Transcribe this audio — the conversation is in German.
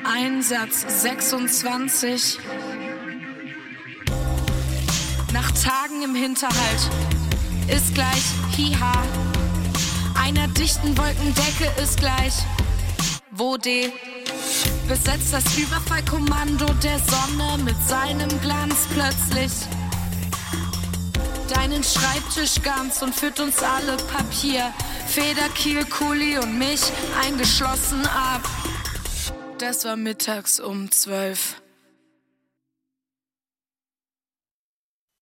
Einsatz 26. Nach Tagen im Hinterhalt ist gleich Hiha. Einer dichten Wolkendecke ist gleich Wode. Besetzt das Überfallkommando der Sonne mit seinem Glanz plötzlich deinen Schreibtisch ganz und führt uns alle Papier, Federkiel, Kuli und mich eingeschlossen ab. Das war mittags um 12.